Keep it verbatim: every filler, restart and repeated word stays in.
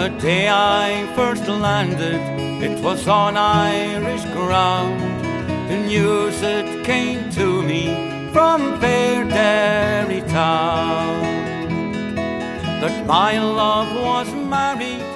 the day I first landed, it was on Irish ground. The news that came to me from fair Derry town, that my love was married